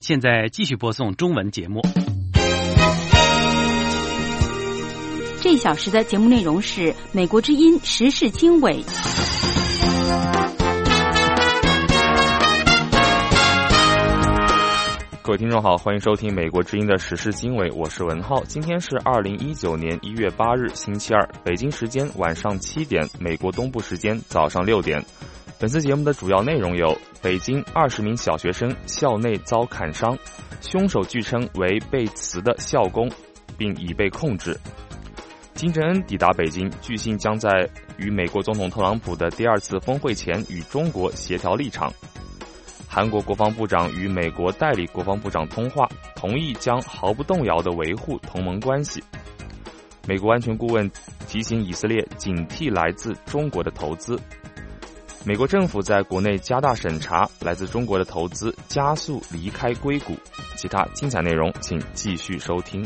现在继续播送中文节目。 这一小时的节目内容是美国之音时事经纬。 各位听众好，欢迎收听美国之音的时事经纬，我是文浩。今天是2019年1月8日星期二，北京时间晚上7点，美国东部时间早上6点。本次节目的主要内容有：北京20名小学生校内遭砍伤，凶手据称为被辞的校工，并已被控制；金正恩抵达北京，据信将在与美国总统特朗普的第2次峰会前与中国协调立场；韩国国防部长与美国代理国防部长通话，同意将毫不动摇地维护同盟关系；美国安全顾问提醒以色列警惕来自中国的投资；美国政府在国内加大审查来自中国的投资，加速离开硅谷。其他精彩内容请继续收听。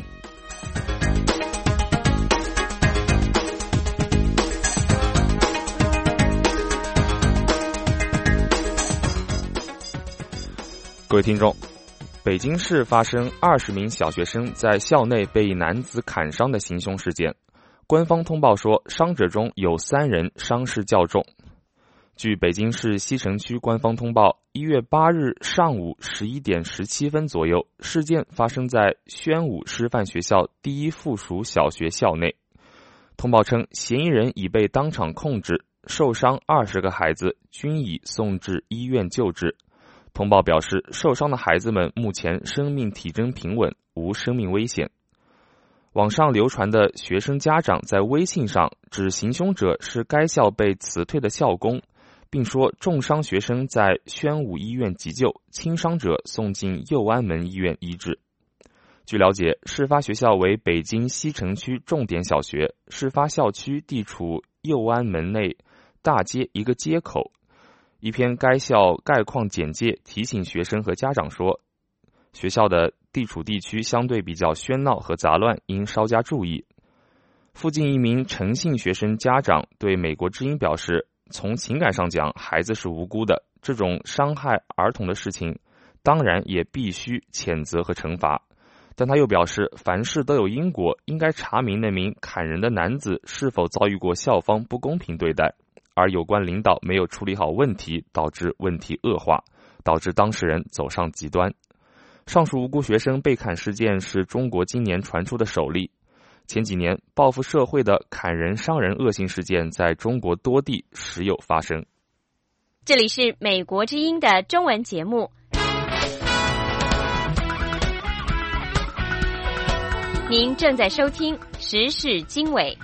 各位听众，北京市发生20名小学生在校内被一男子砍伤的行凶事件，官方通报说伤者中有3人伤势较重。据北京市西城区官方通报，1月8日上午11点17分左右，事件发生在宣武师范学校第1附属小学校内。通报称，嫌疑人已被当场控制，受伤20个孩子均已送至医院救治。通报表示，受伤的孩子们目前生命体征平稳，无生命危险。网上流传的学生家长在微信上指行凶者是该校被辞退的校工，并说重伤学生在宣武医院急救，轻伤者送进右安门医院医治。据了解，事发学校为北京西城区重点小学，事发校区地处右安门内大街一个街口。一篇该校概况简介提醒学生和家长说，学校的地处地区相对比较喧闹和杂乱，应稍加注意。附近一名陈姓学生家长对美国之音表示，从情感上讲，孩子是无辜的，这种伤害儿童的事情当然也必须谴责和惩罚。但他又表示，凡事都有因果，应该查明那名砍人的男子是否遭遇过校方不公平对待，而有关领导没有处理好问题，导致问题恶化，导致当事人走上极端。上述无辜学生被砍事件是中国今年传出的首例。前几年，报复社会的砍人伤人恶性事件在中国多地时有发生。 这里是美国之音的中文节目。您正在收听时事经纬。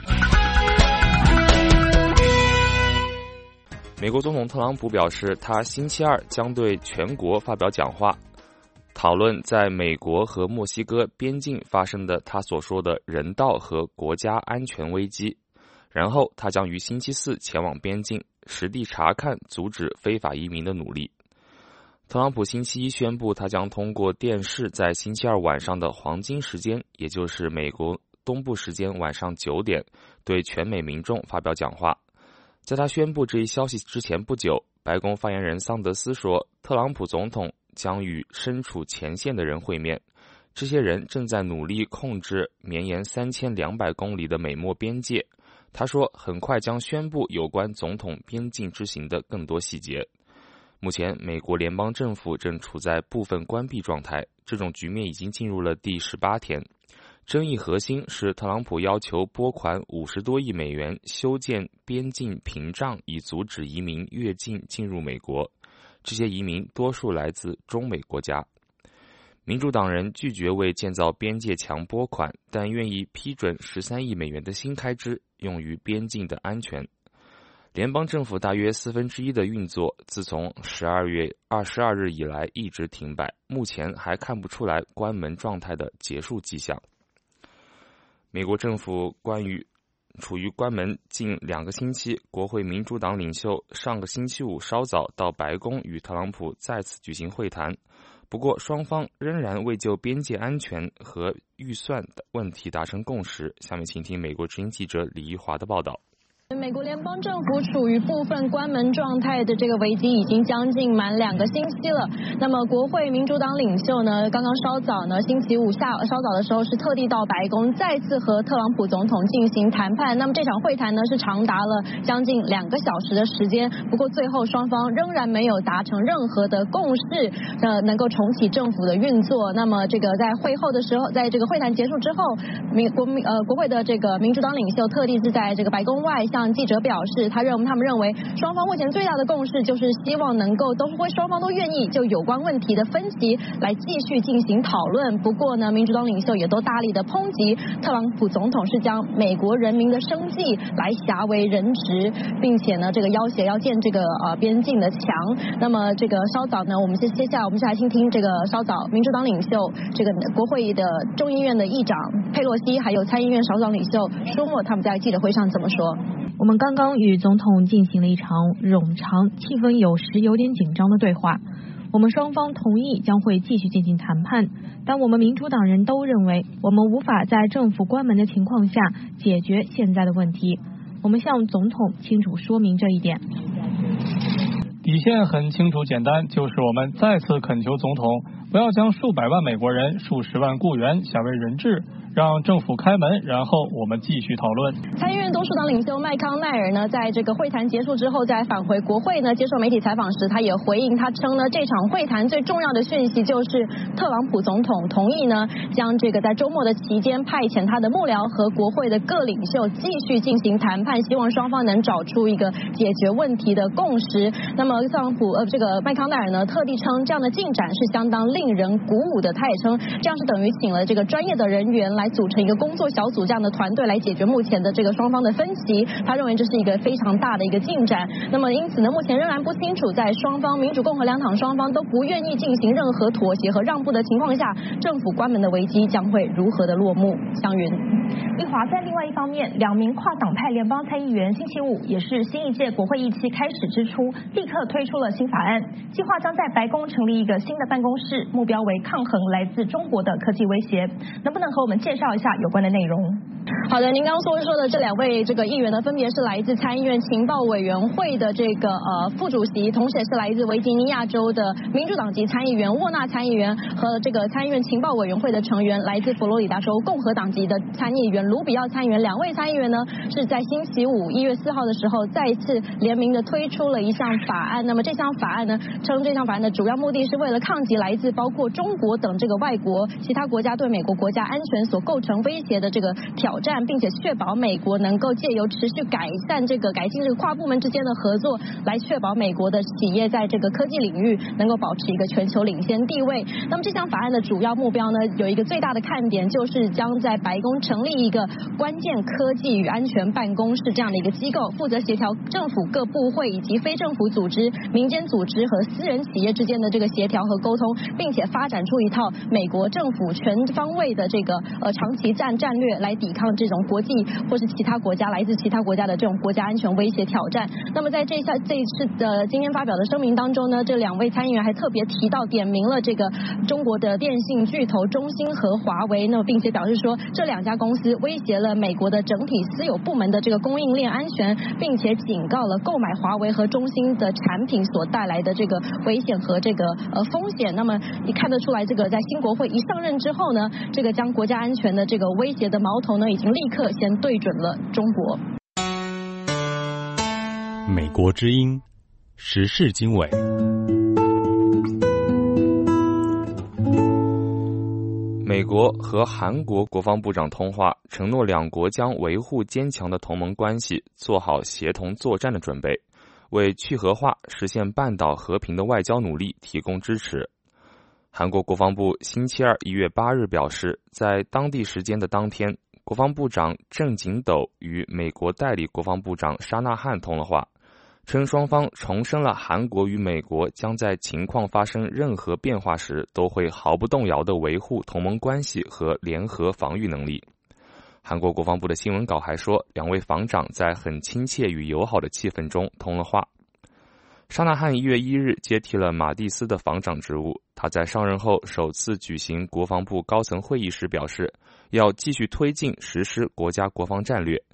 美国总统特朗普表示，他星期二将对全国发表讲话，讨论在美国和墨西哥边境发生的他所说的人道和国家安全危机。然后他将于星期四前往边境，实地查看阻止非法移民的努力。特朗普星期一宣布，他将通过电视在星期二晚上的黄金时间，也就是美国东部时间晚上9点，对全美民众发表讲话。在他宣布这一消息之前不久，白宫发言人桑德斯说，特朗普总统将与身处前线的人会面，这些人正在努力控制绵延3200公里的美墨边界。他说，很快将宣布有关总统边境之行的更多细节。目前，美国联邦政府正处在部分关闭状态，这种局面已经进入了第18天。争议核心是特朗普要求拨款50多亿美元修建边境屏障，以阻止移民越境进入美国。这些移民多数来自中美国家。民主党人拒绝为建造边界墙拨款，但愿意批准13亿美元的新开支，用于边境的安全。联邦政府大约1/4的运作自从12月22日以来一直停摆，目前还看不出来关门状态的结束迹象。美国政府处于关门近2个星期，国会民主党领袖上个星期五稍早到白宫与特朗普再次举行会谈，不过双方仍然未就边界安全和预算的问题达成共识。下面请听美国之音记者李一华的报道。 美国联邦政府处于部分关门状态的这个危机已经将近满2个星期了。那么国会民主党领袖呢，刚刚稍早呢，星期五稍早的时候是特地到白宫再次和特朗普总统进行谈判。那么这场会谈呢是长达了将近2个小时的时间，不过最后双方仍然没有达成任何的共识，能够重启政府的运作。那么这个在会后的时候，在这个会谈结束之后，国会的这个民主党领袖特地是在这个白宫外向记者表示，他们认为双方目前最大的共识就是希望能够双方都愿意就有关问题的分歧来继续进行讨论。不过呢，民主党领袖也都大力的抨击特朗普总统是将美国人民的生计来挟为人质，并且呢这个要挟要建这个边境的墙。那么这个稍早呢，我们接下来我们来听听这个稍早民主党领袖这个国会的众议院的议长佩洛西还有参议院少数党领袖舒默他们在记者会上怎么说？ 我们刚刚与总统进行了一场冗长、气氛有时有点紧张的对话。我们双方同意将会继续进行谈判，但我们民主党人都认为我们无法在政府关门的情况下解决现在的问题。我们向总统清楚说明这一点。 底线很清楚简单，就是我们再次恳求总统不要将数百万美国人、数十万雇员挟为人质，让政府开门，然后我们继续讨论。 参议院多数党领袖麦康奈尔呢，在这个会谈结束之后，在返回国会呢接受媒体采访时，他也回应，他称呢这场会谈最重要的讯息就是特朗普总统同意呢将这个在周末的期间派遣他的幕僚和国会的各领袖继续进行谈判，希望双方能找出一个解决问题的共识。那么特朗普这个麦康奈尔呢特地称这样的进展是相当令人鼓舞的，他也称这样是等于请了这个专业的人员来组成一个工作小组这样的团队来解决目前的这个双方的分歧，他认为这是一个非常大的一个进展。那么因此呢，目前仍然不清楚在双方民主共和两党双方都不愿意进行任何妥协和让步的情况下，政府关门的危机将会如何的落幕。湘云。 立华在另外一方面，2名跨党派联邦参议员星期五也是新一届国会议期开始之初，立刻推出了新法案，计划将在白宫成立一个新的办公室，目标为抗衡来自中国的科技威胁。能不能和我们介绍一下有关的内容？ 好的，您刚刚说的这2位这个议员呢，分别是来自参议院情报委员会的这个副主席，同时也是来自维吉尼亚州的民主党籍参议员沃纳参议员和这个参议院情报委员会的成员，来自佛罗里达州共和党籍的参议员卢比奥参议员。2位参议员呢是在星期五1月4号的时候再一次联名的推出了一项法案。那么这项法案呢，称这项法案的主要目的是为了抗击来自包括中国等这个外国其他国家对美国国家安全所构成威胁的这个挑战，并且确保美国能够借由持续改进这个跨部门之间的合作，来确保美国的企业在这个科技领域能够保持一个全球领先地位。那么这项法案的主要目标呢，有一个最大的看点，就是将在白宫成立一个关键科技与安全办公室这样的一个机构，负责协调政府各部会以及非政府组织、民间组织和私人企业之间的这个协调和沟通，并且发展出一套美国政府全方位的这个长期战略来抵抗这种国际或是其他国家来自其他国家的这种国家安全威胁挑战。那么在这一次的今天发表的声明当中呢，这2位参议员还特别提到点名了这个中国的电信巨头中兴和华为，那么并且表示说这2家公司威胁了美国的整体私有部门的这个供应链安全，并且警告了购买华为和中兴的产品所带来的这个危险和这个风险。那么你看得出来，这个在新国会一上任之后呢，这个将国家安全的这个威胁的矛头呢，已经立刻先对准了中国。 美国之音时事经纬。 美国和韩国国防部长通话，承诺2国将维护坚强的同盟关系，做好协同作战的准备，为去核化、实现半岛和平的外交努力提供支持。韩国国防部星期二1月8日表示，在当地时间的当天，国防部长郑景斗与美国代理国防部长沙纳汉通了话，称双方重申了韩国与美国将在情况发生任何变化时都会毫不动摇地维护同盟关系和联合防御能力。韩国国防部的新闻稿还说，2位防长在很亲切与友好的气氛中通了话。沙纳汉1月1日接替了马蒂斯的防长职务，他在上任后首次举行国防部高层会议时表示，要继续推进实施国家国防战略，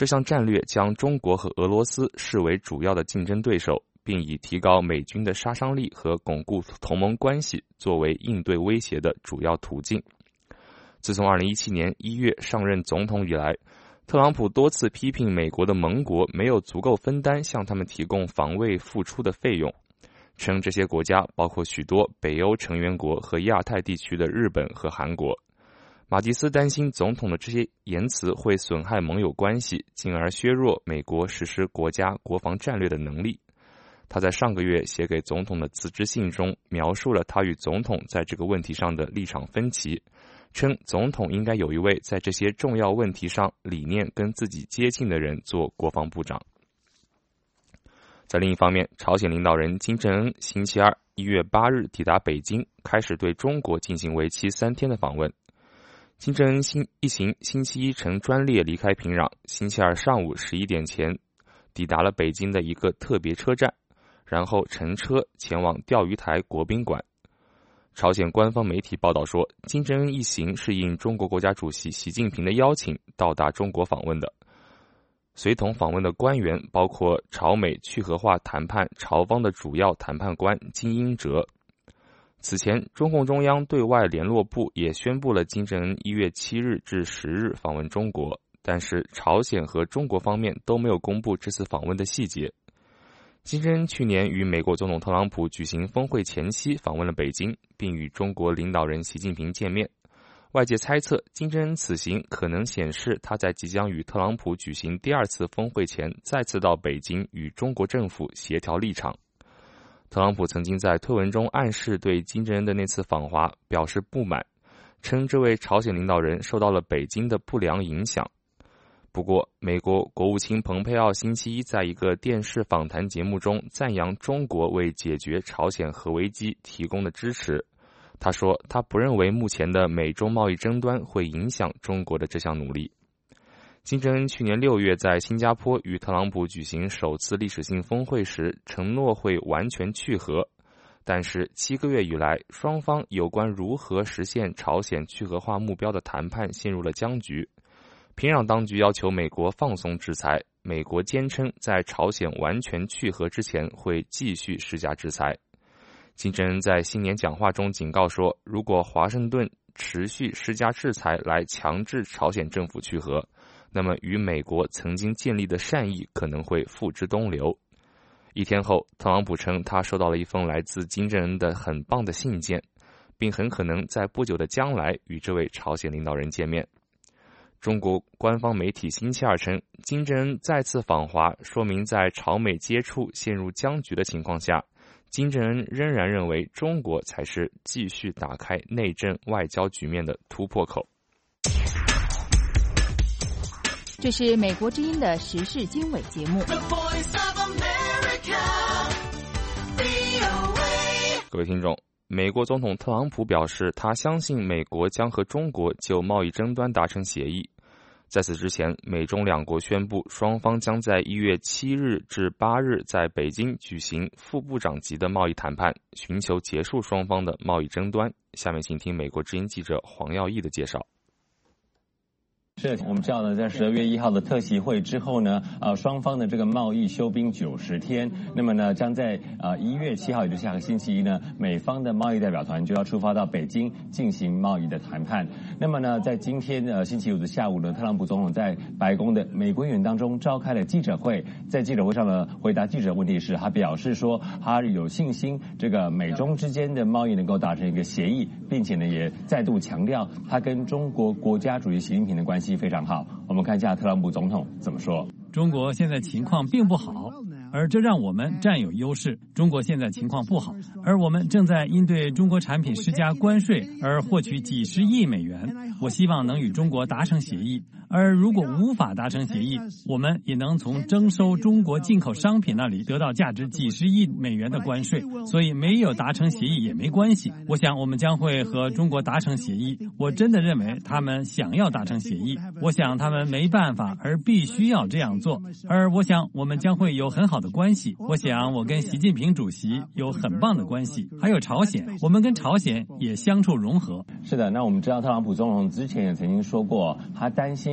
这项战略将中国和俄罗斯视为主要的竞争对手，并以提高美军的杀伤力和巩固同盟关系作为应对威胁的主要途径。自从2017年1月上任总统以来，特朗普多次批评美国的盟国没有足够分担向他们提供防卫付出的费用，称这些国家包括许多北欧成员国和亚太地区的日本和韩国。马蒂斯担心总统的这些言辞会损害盟友关系，进而削弱美国实施国家国防战略的能力。他在上个月写给总统的辞职信中描述了他与总统在这个问题上的立场分歧，称总统应该有一位在这些重要问题上理念跟自己接近的人做国防部长。在另一方面，朝鲜领导人金正恩星期二1月8日抵达北京，开始对中国进行为期3天的访问。金正恩一行星期一乘专列离开平壤，星期二上午11点前抵达了北京的一个特别车站，然后乘车前往钓鱼台国宾馆。朝鲜官方媒体报道说，金正恩一行是应中国国家主席习近平的邀请到达中国访问的。随同访问的官员包括朝美去核化谈判朝方的主要谈判官金英哲。此前，中共中央对外联络部也宣布了金正恩1月7日至10日访问中国，但是朝鲜和中国方面都没有公布这次访问的细节。金正恩去年与美国总统特朗普举行峰会前夕访问了北京，并与中国领导人习近平见面。外界猜测，金正恩此行可能显示他在即将与特朗普举行第2次峰会前再次到北京与中国政府协调立场。特朗普曾经在推文中暗示对金正恩的那次访华表示不满，称这位朝鲜领导人受到了北京的不良影响。不过，美国国务卿蓬佩奥星期一在一个电视访谈节目中赞扬中国为解决朝鲜核危机提供的支持。他说，他不认为目前的美中贸易争端会影响中国的这项努力。金正恩去年6月在新加坡与特朗普举行首次历史性峰会时承诺会完全去核，但是7个月以来，双方有关如何实现朝鲜去核化目标的谈判陷入了僵局。平壤当局要求美国放松制裁，美国坚称在朝鲜完全去核之前会继续施加制裁。金正恩在新年讲话中警告说，如果华盛顿持续施加制裁来强制朝鲜政府去核，那么与美国曾经建立的善意可能会付之东流。1天后，特朗普称他收到了一封来自金正恩的很棒的信件，并很可能在不久的将来与这位朝鲜领导人见面。中国官方媒体星期二称，金正恩再次访华，说明在朝美接触陷入僵局的情况下，金正恩仍然认为中国才是继续打开内政外交局面的突破口。 这是美国之音的时事经纬节目。 各位听众，美国总统特朗普表示，他相信美国将和中国就贸易争端达成协议。在此之前，美中两国宣布，双方将在1月7日至8日在北京举行副部长级的贸易谈判，寻求结束双方的贸易争端。下面请听美国之音记者黄耀义的介绍。 是，我们知道呢，在12月1号的特席会之后呢，双方的这个贸易休兵90天。那么呢，将在1月7号，也就是下个星期一呢，美方的贸易代表团就要出发到北京进行贸易的谈判。那么呢，在今天星期五的下午呢，特朗普总统在白宫的美国园当中召开了记者会，在记者会上呢，回答记者问题时，他表示说，他有信心这个美中之间的贸易能够达成一个协议，并且呢，也再度强调他跟中国国家主席习近平的关系非常好。我们看一下特朗普总统怎么说。 中国现在情况并不好，而这让我们占有优势。中国现在情况不好，而我们正在因对中国产品施加关税而获取几十亿美元。我希望能与中国达成协议，而如果无法达成协议，我们也能从征收中国进口商品那里得到价值几十亿美元的关税。所以没有达成协议也没关系。我想我们将会和中国达成协议。我真的认为他们想要达成协议，我想他们没办法而必须要这样做，而我想我们将会有很好的关系。我想我跟习近平主席有很棒的关系，还有朝鲜，我们跟朝鲜也相处融合。 是的，那我们知道特朗普总统之前也曾经说过，他担心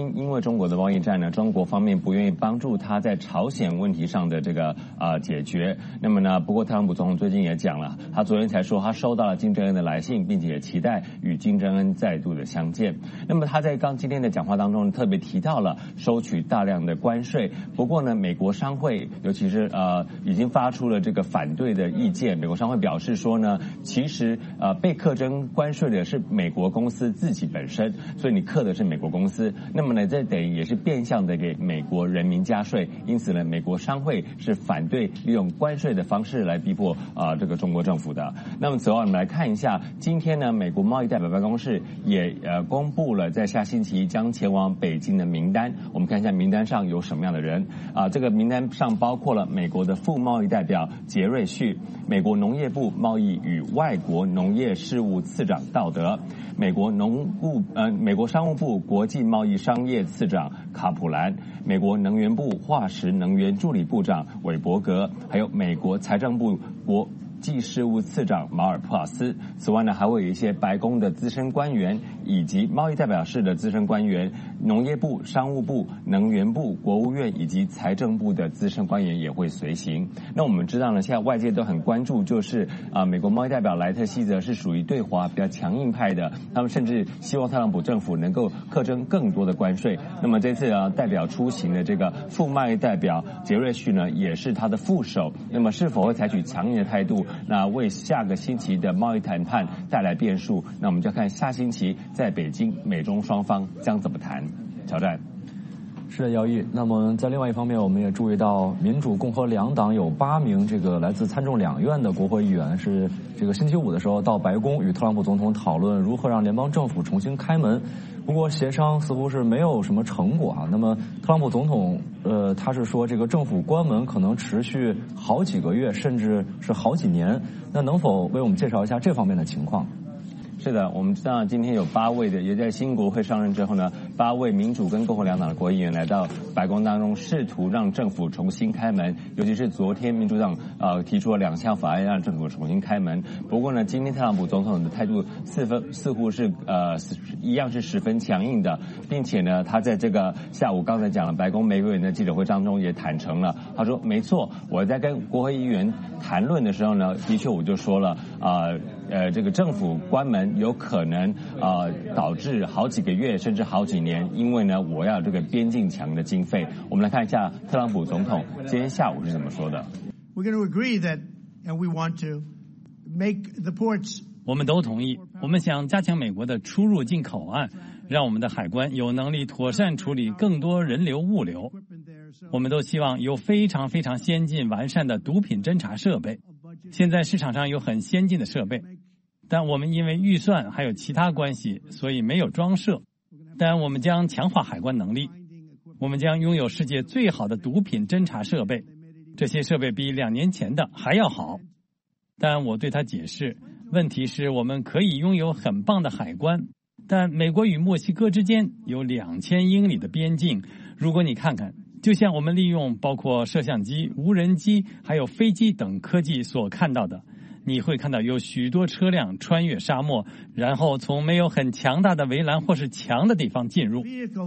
因为中国的贸易战呢，中国方面不愿意帮助他在朝鲜问题上的这个解决。那么呢，不过特朗普总统最近也讲了，他昨天才说他收到了金正恩的来信，并且期待与金正恩再度的相见。那么他在今天的讲话当中特别提到了收取大量的关税。不过呢，美国商会尤其是已经发出了这个反对的意见。美国商会表示说呢，其实被课征关税的是美国公司自己本身，所以你课的是美国公司。那么呢，这等于也是变相的给美国人民加税。因此呢，美国商会是反对利用关税的方式来逼迫这个中国政府的。那么此外，我们来看一下，今天呢，美国贸易代表办公室也公布了在下星期将前往北京的名单。我们看一下名单上有什么样的人这个名单上包括了美国的副贸易代表杰瑞旭，美国农业部贸易与外国农业事务次长道德，美国商务部国际贸易商业次长卡普兰，美国能源部化石能源助理部长韦伯格，还有美国财政部国际事务次长马尔普瓦斯。此外呢，还会有一些白宫的资深官员以及贸易代表室的资深官员，农业部、商务部、能源部、国务院以及财政部的资深官员也会随行。那我们知道呢，现在外界都很关注，就是美国贸易代表莱特希泽是属于对华比较强硬派的，他们甚至希望特朗普政府能够课征更多的关税。那么这次代表出行的这个副贸易代表杰瑞旭呢，也是他的副手。那么是否会采取强硬的态度，那为下个星期的贸易谈判带来变数？那我们就看下星期在北京美中双方将怎么谈。乔战。 是的，姚毅。那么在另外一方面，我们也注意到，民主、共和两党有8名这个来自参众两院的国会议员是这个星期五的时候到白宫与特朗普总统讨论如何让联邦政府重新开门。不过协商似乎是没有什么成果那么特朗普总统他是说这个政府关门可能持续好几个月，甚至是好几年。那能否为我们介绍一下这方面的情况？ 是的，我们知道今天有8位的，也在新国会上任之后呢，8位民主跟共和两党的国会议员来到白宫当中，试图让政府重新开门。尤其是昨天民主党提出了2项法案让政府重新开门。不过呢，今天特朗普总统的态度似乎是一样是十分强硬的，并且呢，他在这个下午刚才讲了白宫每个人的记者会当中也坦诚了，他说没错，我在跟国会议员谈论的时候呢，的确我就说了这个政府关门有可能导致好几个月甚至好几年，因为呢我要这个边境墙的经费。我们来看一下特朗普总统今天下午是怎么说的。 We're going to agree that and we want to make the ports. 我们都同意，我们想加强美国的出入境口岸，让我们的海关有能力妥善处理更多人流物流。我们都希望有非常非常先进完善的毒品侦查设备。现在市场上有很先进的设备，但我们因为预算还有其他关系，所以没有装设。但我们将强化海关能力，我们将拥有世界最好的毒品侦查设备，这些设备比2年前的还要好。但我对他解释，问题是我们可以拥有很棒的海关，但美国与墨西哥之间有2000英里的边境。如果你看看，就像我们利用包括摄像机、无人机还有飞机等科技所看到的，你会看到有许多车辆穿越沙漠，然后从没有很强大的围栏或是墙的地方进入。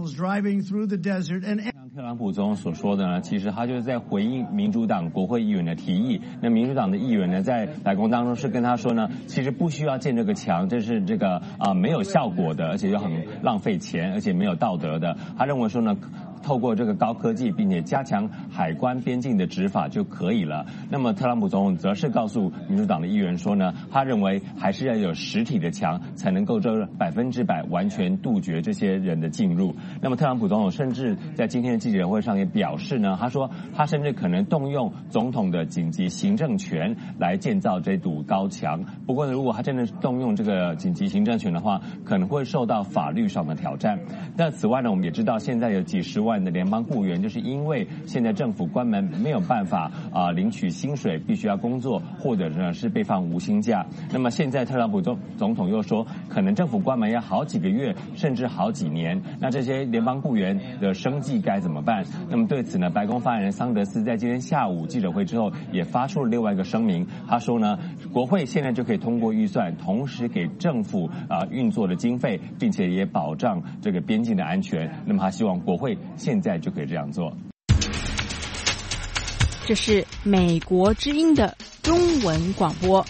特朗普总统所说的呢，其实他就是在回应民主党国会议员的提议。那民主党的议员呢，在白宫当中是跟他说呢，其实不需要建这个墙，这是这个没有效果的，而且又很浪费钱，而且没有道德的。他认为说呢，透过这个高科技，并且加强海关边境的执法就可以了。那么特朗普总统则是告诉民主党的议员说呢，他认为还是要有实体的墙，才能够100%完全杜绝这些人的进入。那么特朗普总统甚至在今天的记者会上也表示呢，他说他甚至可能动用总统的紧急行政权来建造这堵高墙。不过呢，如果他真的动用这个紧急行政权的话，可能会受到法律上的挑战。那此外呢，我们也知道现在有几十万万的联邦雇员，就是因为现在政府关门没有办法领取薪水，必须要工作，或者呢是被放无薪假。那么现在特朗普总统又说，可能政府关门要好几个月，甚至好几年。那这些联邦雇员的生计该怎么办？那么对此呢，白宫发言人桑德斯在今天下午记者会之后也发出了另外一个声明，他说呢，国会现在就可以通过预算，同时给政府运作的经费，并且也保障这个边境的安全。那么他希望国会现在就可以这样做。 这是美国之音的中文广播。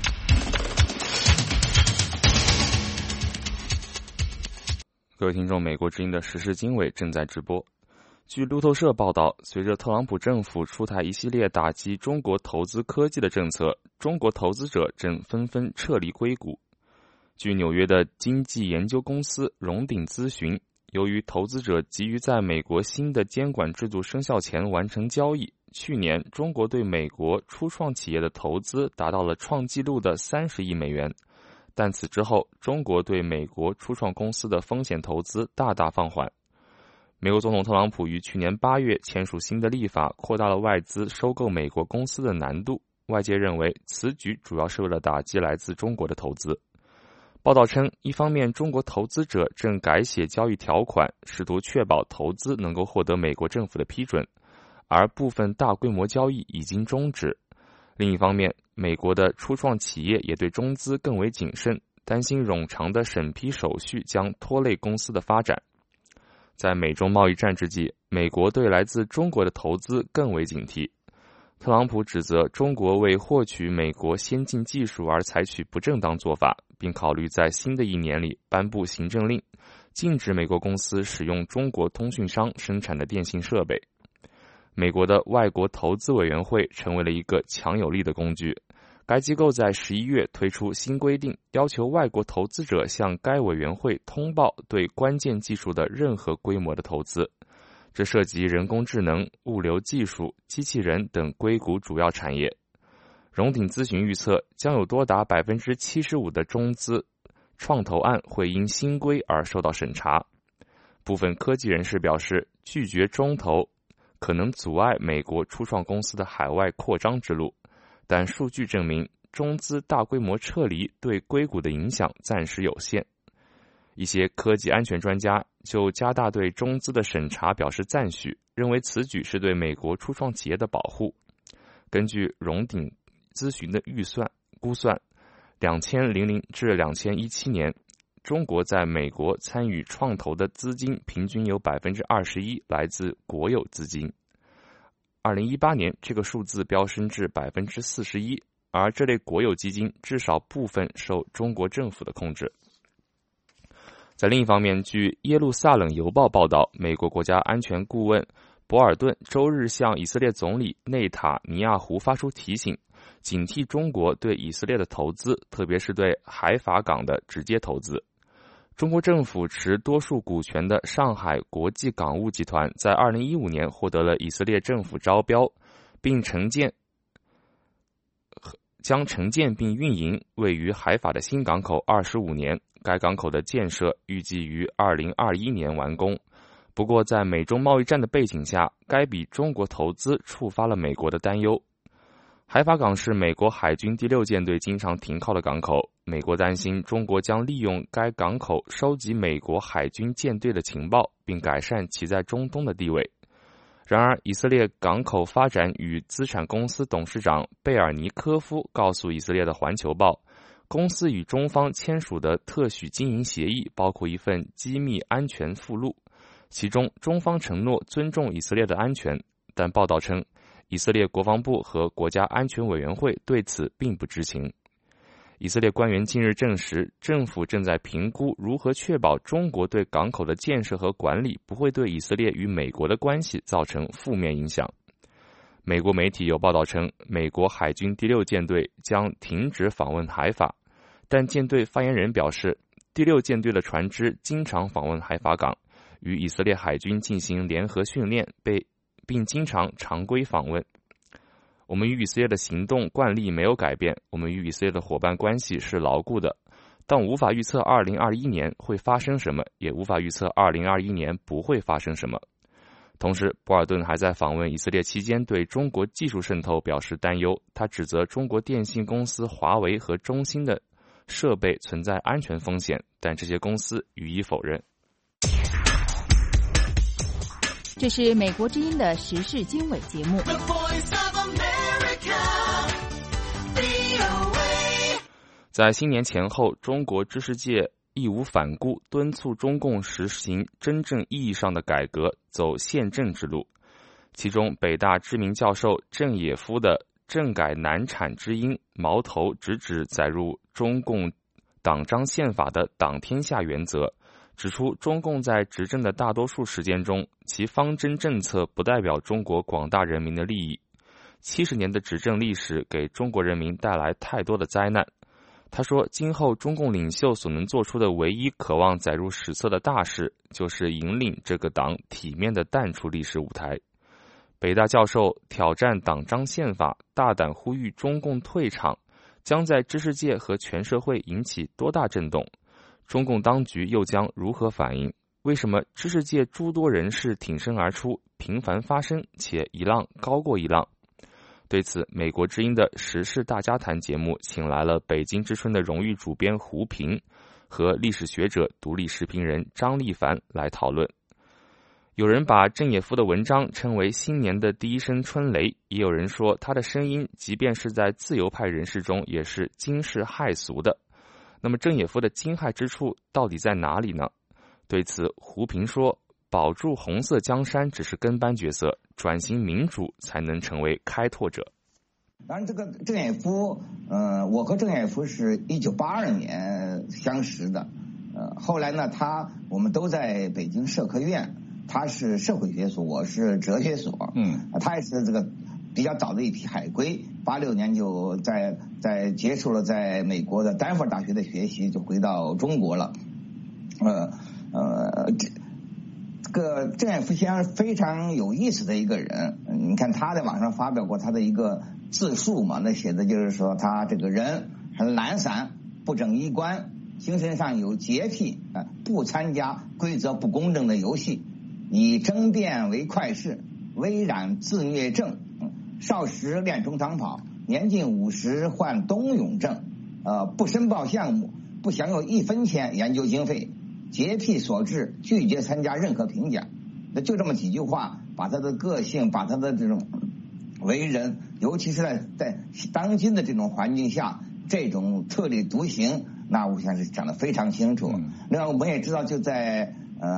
各位听众，美国之音的时事经纬正在直播。据路透社报道，随着特朗普政府出台一系列打击中国投资科技的政策，中国投资者正纷纷撤离硅谷。据纽约的经济研究公司荣鼎咨询，由于投资者急于在美国新的监管制度生效前完成交易，去年中国对美国初创企业的投资达到了创纪录的30亿美元。但此之后，中国对美国初创公司的风险投资大大放缓。美国总统特朗普于去年8月签署新的立法，扩大了外资收购美国公司的难度。外界认为此举主要是为了打击来自中国的投资。报道称，一方面中国投资者正改写交易条款，试图确保投资能够获得美国政府的批准，而部分大规模交易已经终止。另一方面，美国的初创企业也对中资更为谨慎，担心冗长的审批手续将拖累公司的发展。在美中贸易战之际，美国对来自中国的投资更为警惕。特朗普指责中国为获取美国先进技术而采取不正当做法，并考虑在新的一年里颁布行政令，禁止美国公司使用中国通讯商生产的电信设备。美国的外国投资委员会成为了一个强有力的工具。该机构在11月推出新规定，要求外国投资者向该委员会通报对关键技术的任何规模的投资。这涉及人工智能、物流技术、机器人等硅谷主要产业。荣鼎咨询预测，将有多达 75% 的中资创投案会因新规而受到审查。部分科技人士表示，拒绝中投可能阻碍美国初创公司的海外扩张之路，但数据证明，中资大规模撤离对硅谷的影响暂时有限。一些科技安全专家就加大对中资的审查表示赞许，认为此举是对美国初创企业的保护。根据荣鼎咨询的估算，2000至2017年，中国在美国参与创投的资金平均有 21% 来自国有资金。2018年，这个数字飙升至 41%， 而这类国有基金至少部分受中国政府的控制。在另一方面，据耶路撒冷邮报报道，美国国家安全顾问博尔顿周日向以色列总理内塔尼亚胡发出提醒，警惕中国对以色列的投资，特别是对海法港的直接投资。中国政府持多数股权的上海国际港务集团在2015年获得了以色列政府招标，并将承建并运营位于海法的新港口25年，该港口的建设预计于2021年完工。不过在美中贸易战的背景下，该笔中国投资触发了美国的担忧。海法港是美国海军第6舰队经常停靠的港口，美国担心中国将利用该港口收集美国海军舰队的情报，并改善其在中东的地位。然而，以色列港口发展与资产公司董事长贝尔尼科夫告诉以色列的《环球报》，公司与中方签署的特许经营协议包括一份机密安全附录，其中中方承诺尊重以色列的安全，但报道称，以色列国防部和国家安全委员会对此并不知情。以色列官员近日证实，政府正在评估如何确保中国对港口的建设和管理不会对以色列与美国的关系造成负面影响。美国媒体有报道称，美国海军第6舰队将停止访问海法，但舰队发言人表示，第6舰队的船只经常访问海法港，与以色列海军进行联合训练，并经常常规访问。我们与以色列的行动惯例没有改变，我们与以色列的伙伴关系是牢固的，但无法预测2021年会发生什么，也无法预测2021年不会发生什么。 同时，博尔顿还在访问以色列期间对中国技术渗透表示担忧，他指责中国电信公司华为和中兴的设备存在安全风险，但这些公司予以否认。 这是美国之音的时事经纬节目。 在新年前后，中国知识界义无反顾敦促中共实行真正意义上的改革，走宪政之路。其中，北大知名教授郑也夫的政改难产之因，矛头直指载入中共党章宪法的党天下原则，指出中共在执政的大多数时间中，其方针政策不代表中国广大人民的利益。70年的执政历史给中国人民带来太多的灾难。他说，今后中共领袖所能做出的唯一渴望载入史册的大事，就是引领这个党体面地淡出历史舞台。北大教授挑战党章宪法，大胆呼吁中共退场，将在知识界和全社会引起多大震动？中共当局又将如何反应？为什么知识界诸多人士挺身而出，频繁发声，且一浪高过一浪？对此，美国之音的时事大家谈节目请来了北京之春的荣誉主编胡平和历史学者、独立时评人张立凡来讨论。有人把郑也夫的文章称为新年的第一声春雷，也有人说他的声音即便是在自由派人士中也是惊世骇俗的。那么郑也夫的惊骇之处到底在哪里呢？对此，胡平说，保住红色江山只是跟班角色，转型民主才能成为开拓者。 当然，这个郑也夫，我和郑也夫是1982年相识的，后来呢，我们都在北京社科院，他是社会学所，我是哲学所，他也是这个比较早的一批海归，86年就在结束了在美国的丹佛大学的学习，就回到中国了，这个郑也夫先生非常有意思的一个人，你看他在网上发表过他的一个自述嘛，那写的就是说他这个人很懒散，不整衣冠，精神上有洁癖，不参加规则不公正的游戏，以争辩为快事，微染自虐症，少时练中长跑，年近50患冬泳症，不申报项目，不享有1分钱研究经费，洁癖所致，拒绝参加任何评奖。那就这么几句话，把他的个性，把他的这种为人，尤其是在当今的这种环境下，这种特立独行，那我想是讲得非常清楚。另外我们也知道，就在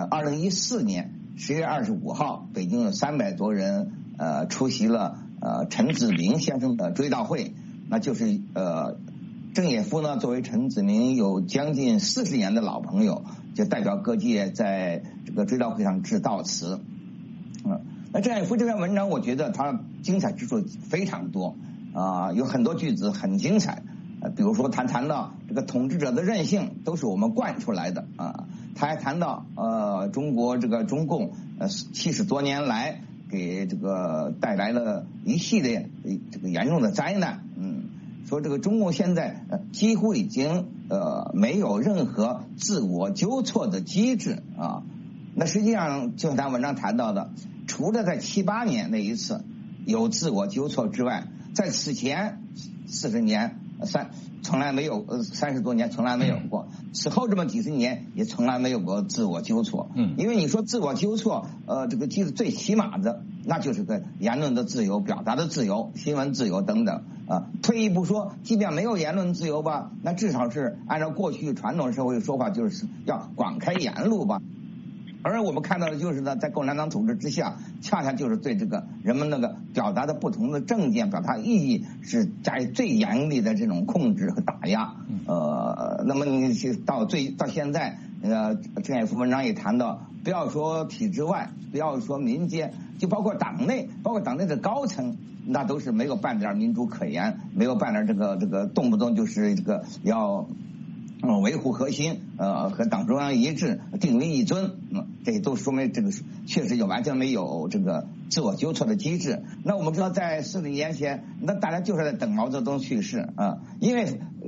2014年10月25号，北京有300多人出席了陈子明先生的追悼会，那就是郑也夫呢，作为陈子明有将近40年的老朋友，就代表各界在这个追悼会上致悼词。那郑也夫这篇文章，我觉得他精彩之处非常多有很多句子很精彩。比如说他谈到这个统治者的任性都是我们惯出来的他还谈到中国这个中共70多年来给这个带来了一系列这个严重的灾难。说这个中共现在几乎已经没有任何自我纠错的机制那实际上就像他文章谈到的，除了在78年那一次有自我纠错之外，在此前40年从来没有30多年从来没有过，此后这么几十年也从来没有过自我纠错。因为你说自我纠错这个其实最起码的那就是个言论的自由、表达的自由、新闻自由等等退一步说，即便没有言论自由吧，那至少是按照过去传统社会的说法，就是要广开言路吧。而我们看到的就是呢，在共产党统治之下，恰恰就是对这个人们那个表达的不同的政见、表达意义是加以最严厉的这种控制和打压。那么你到现在，郑也夫文章也谈到，不要说体制外，不要说民间，就包括党内的高层，那都是没有半点民主可言，没有半点这个动不动就是这个要维护核心和党中央一致，定于一尊，这都说明这个确实就完全没有这个自我纠错的机制。那我们知道，在40年前，那大家就是在等毛泽东去世因为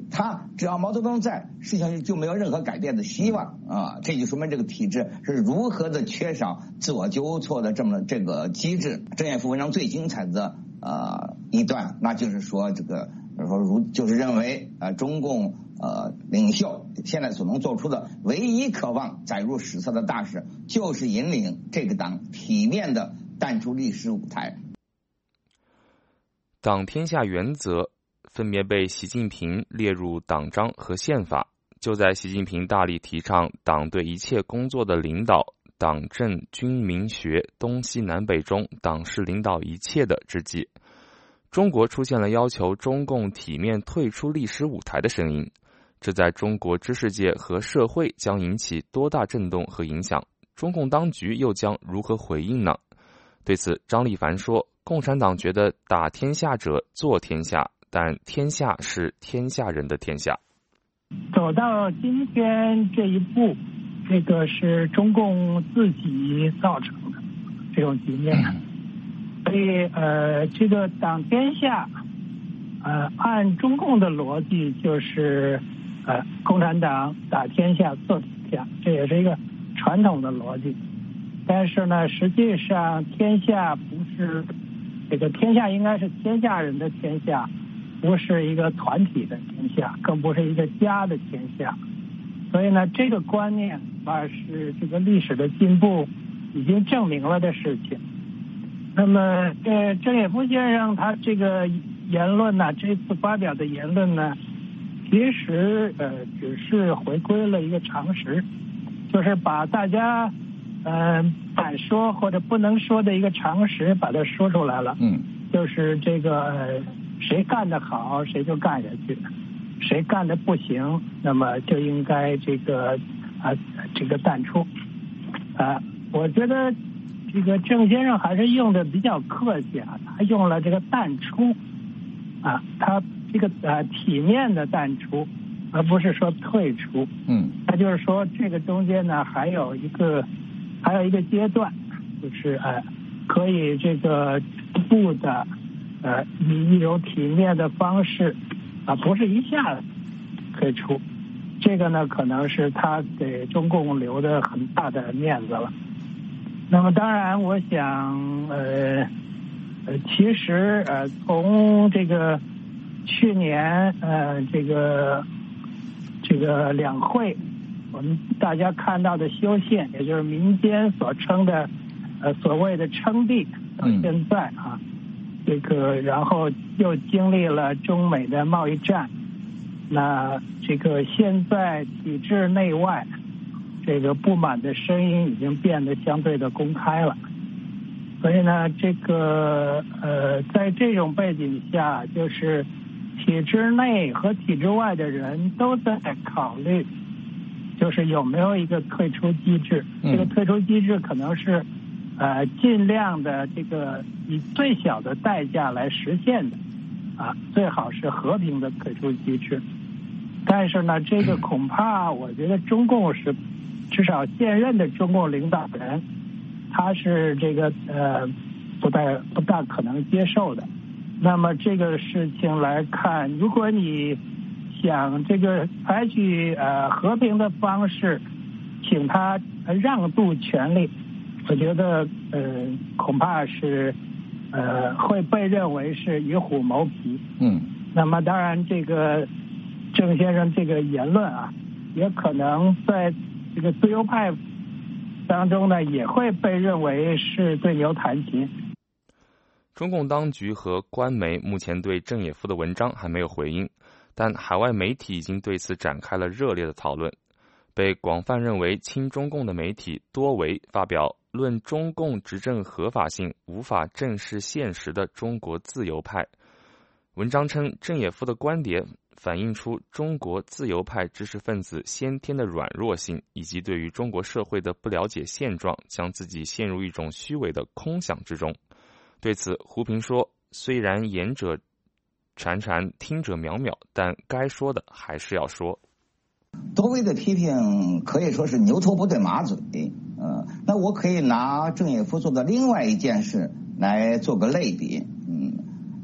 他只要毛泽东在，事情就没有任何改变的希望啊！这就说明这个体制是如何的缺少自我纠错的这个机制。郑也夫文章最精彩的一段，那就是说就是认为中共领袖现在所能做出的唯一渴望载入史册的大事，就是引领这个党体面的淡出历史舞台。 党天下原则分别被习近平列入党章和宪法。就在习近平大力提倡党对一切工作的领导，党政军民学东西南北中党是领导一切的之际，中国出现了要求中共体面退出历史舞台的声音。这在中国知识界和社会将引起多大震动和影响？中共当局又将如何回应呢？对此，张立凡说，共产党觉得打天下者做天下，但天下是天下人的天下。 走到今天这一步，这个是中共自己造成的这种局面。所以这个党天下按中共的逻辑就是共产党打天下做天下，这也是一个传统的逻辑。但是呢，实际上天下不是这个天下，应该是天下人的天下，不是一个团体的天下，更不是一个家的天下。所以呢，这个观念是这个历史的进步已经证明了的事情。那么郑也夫先生他这个言论呢，这次发表的言论呢，其实只是回归了一个常识，就是把大家敢说或者不能说的一个常识把它说出来了。就是这个谁干得好谁就干下去，谁干得不行那么就应该这个淡出。我觉得这个郑先生还是用的比较客气他用了这个淡出他这个体面的淡出，而不是说退出。他就是说这个中间呢还有一个阶段，就是可以这个逐步的以一种体面的方式不是一下子退出。这个呢可能是他给中共留的很大的面子了。那么当然我想其实从这个去年这个两会我们大家看到的修宪，也就是民间所称的所谓的称帝，到现在这个然后又经历了中美的贸易战，那这个现在体制内外这个不满的声音已经变得相对的公开了。所以呢这个在这种背景下，就是体制内和体制外的人都在考虑就是有没有一个退出机制。这个退出机制可能是尽量的这个以最小的代价来实现的最好是和平的退出机制。但是呢这个恐怕我觉得中共是至少现任的中共领导人他是这个不大可能接受的。那么这个事情来看，如果你想这个采取和平的方式请他让渡权力，我觉得恐怕是会被认为是与虎谋皮。那么当然这个郑先生这个言论也可能在这个自由派当中呢也会被认为是对牛弹琴。 中共当局和官媒目前对郑也夫的文章还没有回应，但海外媒体已经对此展开了热烈的讨论。被广泛认为亲中共的媒体多为发表论中共执政合法性无法正视现实的中国自由派文章称，郑也夫的观点反映出中国自由派知识分子先天的软弱性，以及对于中国社会的不了解现状，将自己陷入一种虚伪的空想之中。对此，胡平说，虽然言者潺潺，听者渺渺，但该说的还是要说。 多维的批评可以说是牛头不对马嘴。那我可以拿郑也夫做的另外一件事来做个类比。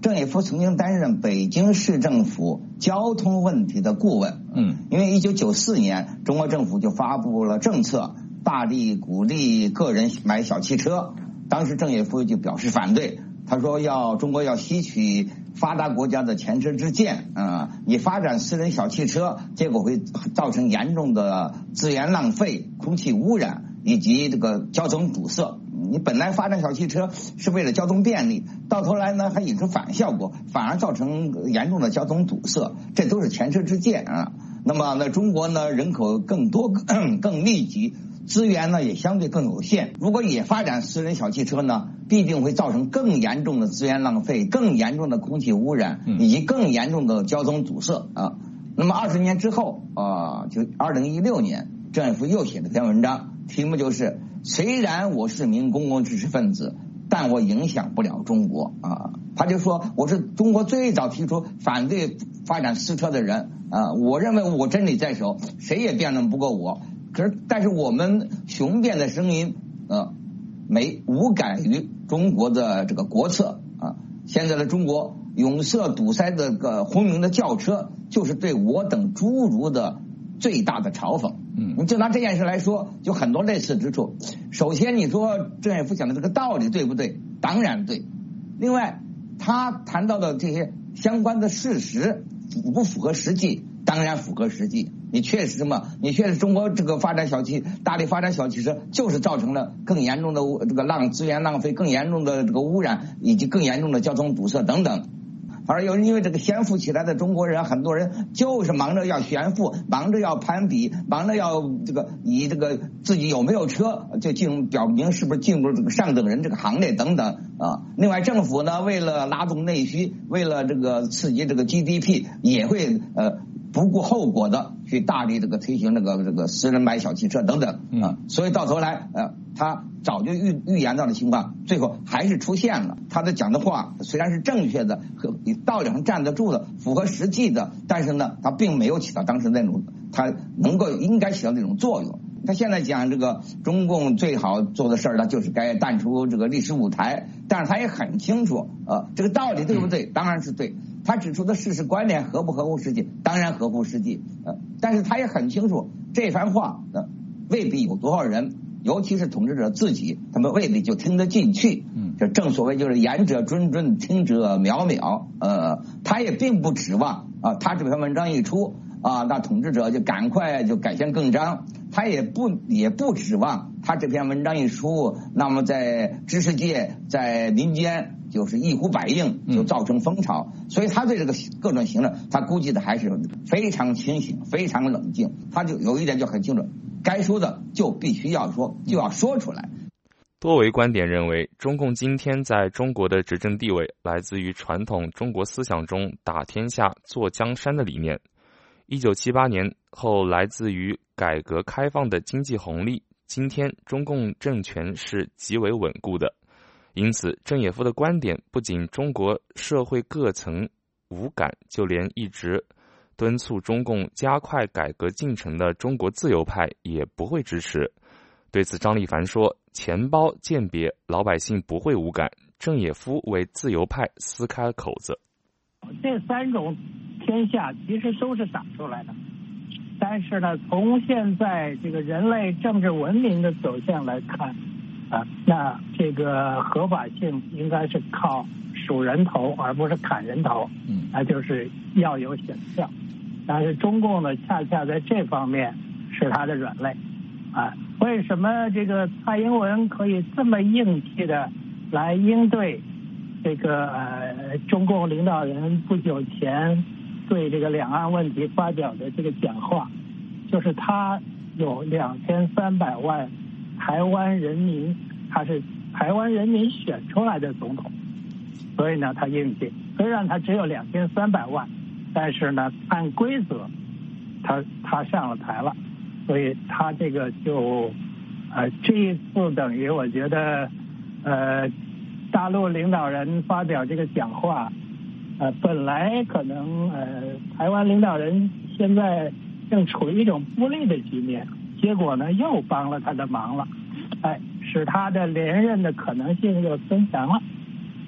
郑也夫曾经担任北京市政府交通问题的顾问。因为1994年中国政府就发布了政策，大力鼓励个人买小汽车，当时郑也夫就表示反对。他说中国要吸取发达国家的前车之鉴，你发展私人小汽车，结果会造成严重的资源浪费、空气污染以及这个交通堵塞。你本来发展小汽车是为了交通便利，到头来呢还引出反效果，反而造成严重的交通堵塞，这都是前车之鉴啊。那么呢，中国呢人口更多、更密集，资源呢也相对更有限。如果也发展私人小汽车呢，必定会造成更严重的资源浪费、更严重的空气污染以及更严重的交通堵塞啊。那么20年之后就2016年，郑也夫又写了篇文章，题目就是虽然我是名公共知识分子，但我影响不了中国啊。他就说我是中国最早提出反对发展私车的人啊，我认为我真理在手，谁也辩论不过我。但是我们雄辩的声音无感于中国的这个国策啊。现在的中国拥塞堵塞的个轰鸣的轿车，就是对我等侏儒的最大的嘲讽。你就拿这件事来说，就很多类似之处。首先你说郑也夫讲的这个道理对不对？当然对。另外他谈到的这些相关的事实符不符合实际？当然符合实际。你确实中国这个大力发展小汽车，就是造成了更严重的这个资源浪费、更严重的这个污染以及更严重的交通堵塞等等。而因为这个先富起来的中国人，很多人就是忙着要炫富，忙着要攀比，忙着要以这个自己有没有车就表明是不是进入这个上等人这个行列等等啊。另外政府呢，为了拉动内需，为了这个刺激这个 GDP， 也会不顾后果的去大力推行这个私人买小汽车等等啊。所以到头来他早就预言到的情况，最后还是出现了。他讲的话虽然是正确的，和道理上站得住的，符合实际的，但是呢，他并没有起到当时那种他应该起到那种作用。他现在讲这个中共最好做的事儿呢，就是该淡出这个历史舞台，但是他也很清楚这个道理对不对？当然是对。他指出的事实观点合不合乎实际？当然合乎实际。但是他也很清楚，这番话未必有多少人，尤其是统治者自己，他们未必就听得进去。这正所谓就是言者谆谆，听者渺渺。他也并不指望他这篇文章一出那统治者就赶快就改弦更张。他也不指望他这篇文章一出，那么在知识界、在民间就是一呼百应，就造成风潮。所以他对这个各种行动，他估计的还是非常清醒、非常冷静。他就有一点就很清楚，该说的就必须要说，就要说出来。 多维观点认为，中共今天在中国的执政地位来自于传统中国思想中打天下、坐江山的理念。1978年后来自于改革开放的经济红利，今天中共政权是极为稳固的。因此郑也夫的观点不仅中国社会各层无感，就连一直敦促中共加快改革进程的中国自由派也不会支持。对此张立凡说，钱包鉴别老百姓不会无感，郑也夫为自由派撕开了口子。 这三种天下其实都是打出来的，但是呢，从现在这个人类政治文明的走向来看那这个合法性应该是靠数人头而不是砍人头，那就是要有选票。但是中共呢，恰恰在这方面是他的软肋为什么这个蔡英文可以这么硬气的来应对这个中共领导人不久前对这个两岸问题发表的这个讲话，就是他有2300万台湾人民，他是台湾人民选出来的总统，所以呢他硬气。虽然他只有2300万，但是呢按规则他上了台了，所以他这个就这一次等于我觉得大陆领导人发表这个讲话本来可能台湾领导人现在正处于一种不利的局面，结果呢又帮了他的忙了，使他的连任的可能性又增强了。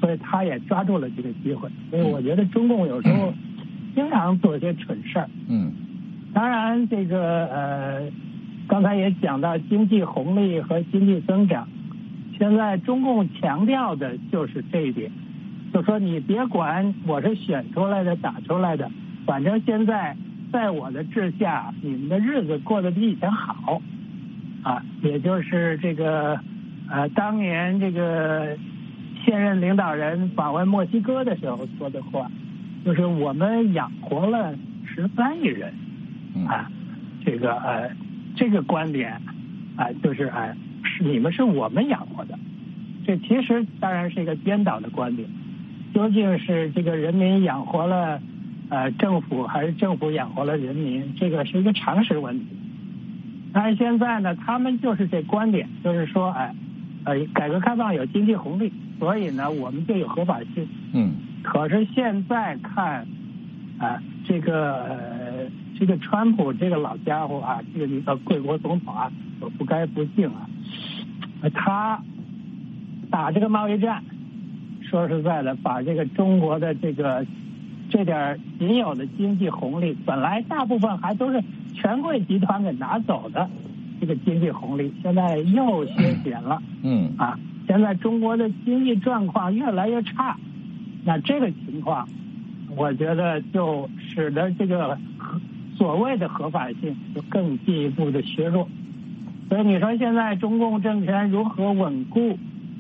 所以他也抓住了这个机会。所以我觉得中共有时候经常做些蠢事儿。当然这个刚才也讲到经济红利和经济增长，现在中共强调的就是这一点，就说你别管我是选出来的打出来的，反正现在在我的治下，你们的日子过得比以前好啊。也就是这个当年这个现任领导人访问墨西哥的时候说的话，就是我们养活了13亿人啊，这个观点就是是你们是我们养活的，这其实当然是一个颠倒的观点。究竟是这个人民养活了政府，还是政府养活了人民？这个是一个常识问题。但是现在呢，他们就是这观点，就是说改革开放有经济红利，所以呢我们就有合法性。可是现在看这个川普这个老家伙这个贵国总统不该不敬他打这个贸易战，说实在的，把这个中国的这点仅有的经济红利，本来大部分还都是权贵集团给拿走的这个经济红利，现在又削减了。现在中国的经济状况越来越差，那这个情况，我觉得就使得这个所谓的合法性就更进一步的削弱。所以你说现在中共政权如何稳固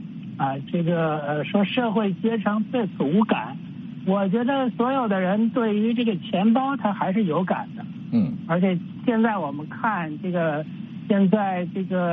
说社会阶层对此无感，我觉得所有的人对于这个钱包他还是有感的。而且现在我们看现在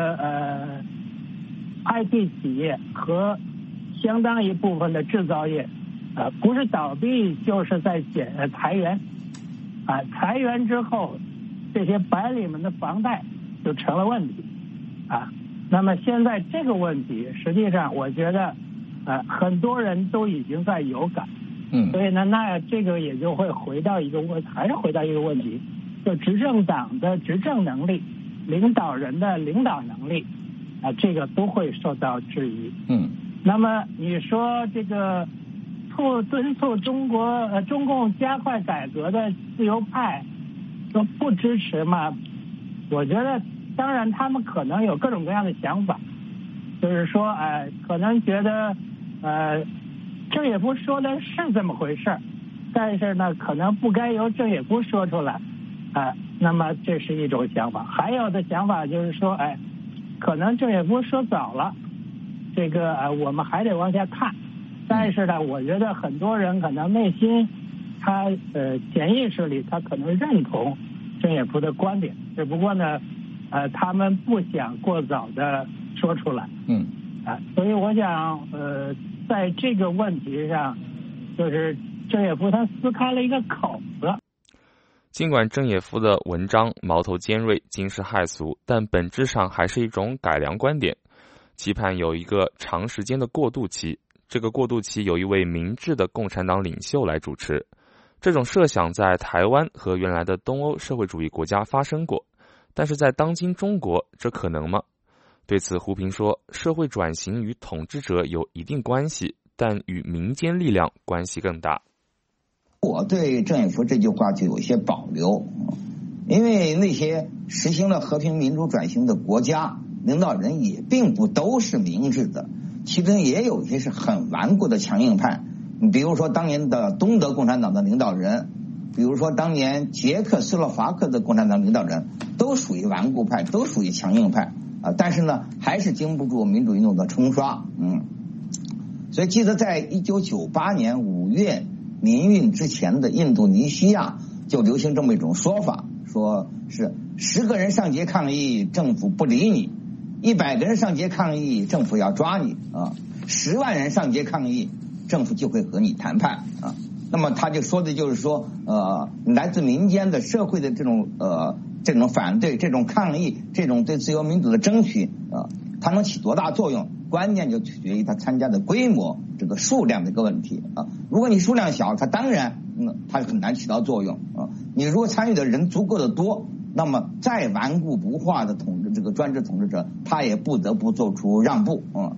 IT 企业和相当一部分的制造业不是倒闭就是在裁员裁员之后，这些白领们的房贷就成了问题那么现在这个问题，实际上我觉得很多人都已经在有感。所以呢，那这个也就会还是回到一个问题，就执政党的执政能力，领导人的领导能力这个都会受到质疑。那么你说这个敦促中共加快改革的自由派说不支持吗？我觉得当然他们可能有各种各样的想法，就是说可能觉得郑也夫说的是这么回事，但是呢可能不该由郑也夫说出来那么这是一种想法。还有的想法就是说可能郑也夫说早了，这个我们还得往下看。但是呢我觉得很多人可能内心他潜意识里他可能认同郑也夫的观点，只不过呢他们不想过早的说出来。所以我想在这个问题上，就是郑也夫他撕开了一个口子。 尽管郑也夫的文章矛头尖锐，惊世骇俗，但本质上还是一种改良观点，期盼有一个长时间的过渡期。这个过渡期由一位明智的共产党领袖来主持。这种设想在台湾和原来的东欧社会主义国家发生过，但是在当今中国，这可能吗？对此，胡平说，社会转型与统治者有一定关系，但与民间力量关系更大。 我对郑也夫这句话就有一些保留，因为那些实行了和平民主转型的国家领导人也并不都是明智的，其中也有一些是很顽固的强硬派。你比如说当年的东德共产党的领导人，比如说当年捷克斯洛伐克的共产党领导人，都属于顽固派，都属于强硬派但是呢还是经不住民主运动的冲刷。所以记得在1998年5月民运之前的印度尼西亚就流行这么一种说法，说是10个人上街抗议，政府不理你；100个人上街抗议，政府要抓你；10万人上街抗议，政府就会和你谈判那么他就说的就是说来自民间的社会的这种反对，这种抗议，这种对自由民主的争取它能起多大作用，关键就取决于它参加的规模，这个数量的一个问题如果你数量小，它当然它很难起到作用你如果参与的人足够的多，那么再顽固不化的这个专制统治者，他也不得不做出让步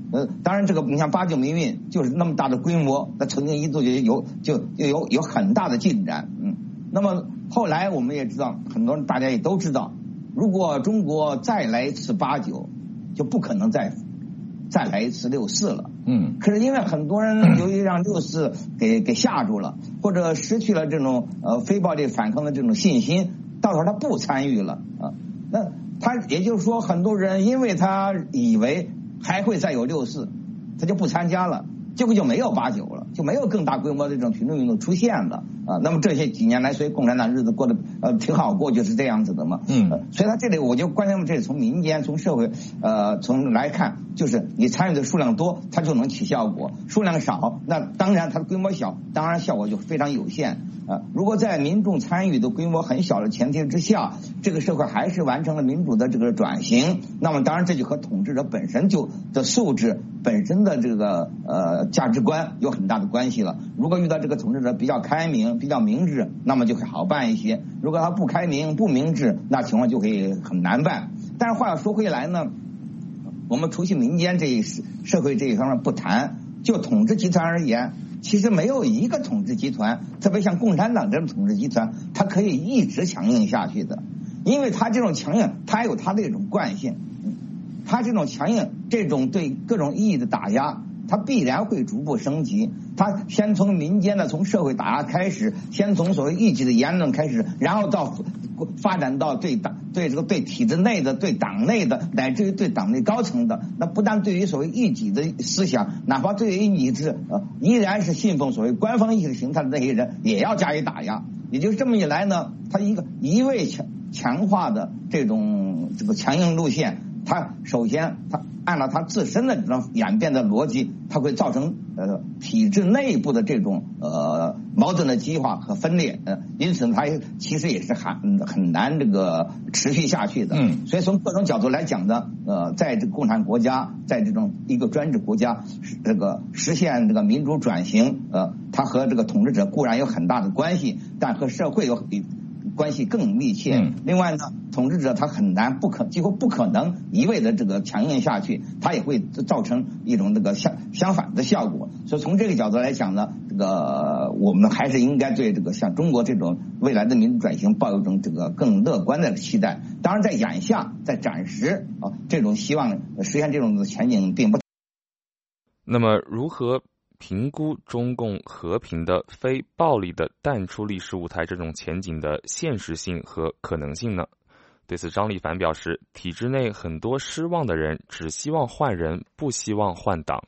当然这个你像八九民运就是那么大的规模，那曾经一度有很大的进展，那么后来我们也知道，很多人大家也都知道，如果中国再来一次89，就不可能再来一次64了。可是因为很多人由于让64给吓住了，或者失去了这种非暴力反抗的这种信心，到时候他不参与了啊。那他也就是说，很多人因为他以为还会再有64，他就不参加了，结果就没有89了，就没有更大规模的这种群众运动出现了啊。那么这些几年来，所以共产党日子过得挺好过，就是这样子的嘛。所以他这里我就关键这里从民间从社会从来看，就是你参与的数量多，它就能起效果；数量少，那当然它的规模小，当然效果就非常有限。如果在民众参与的规模很小的前提之下，这个社会还是完成了民主的这个转型，那么当然这就和统治者本身就的素质本身的这个价值观有很大的关系了。如果遇到这个统治者比较开明比较明智，那么就会好办一些；如果他不开明不明智，那情况就会很难办。但是话要说回来呢，我们除去民间这一社会这一方面不谈，就统治集团而言，其实没有一个统治集团，特别像共产党这种统治集团，它可以一直强硬下去的。因为它这种强硬，它有它的一种惯性，它这种强硬，这种对各种意义的打压，它必然会逐步升级。它先从民间的从社会打压开始，先从所谓异己的言论开始，然后到发展到对体制内的、对党内的，乃至于对党内高层的。那不但对于所谓异己的思想，哪怕对于你依然是信奉所谓官方意识形态的那些人，也要加以打压。也就是这么一来呢，它一味强化的这个强硬路线，它首先它按照它自身的这种演变的逻辑，它会造成体制内部的这种矛盾的激化和分裂，因此它其实也是很难这个持续下去的。所以从各种角度来讲呢，在这个共产国家，在这种一个专制国家，这个实现这个民主转型，它和这个统治者固然有很大的关系，但和社会有关系更密切。另外呢，统治者他几乎不可能一味的这个强硬下去，他也会造成一种这个相反的效果。所以从这个角度来讲呢，这个我们还是应该对这个像中国这种未来的民主转型抱有一种这个更乐观的期待。当然在眼下，在暂时这种希望实现这种前景并不。 那么如何评估中共和平的、非暴力的淡出历史舞台这种前景的现实性和可能性呢？对此，张立凡表示，体制内很多失望的人只希望换人，不希望换党。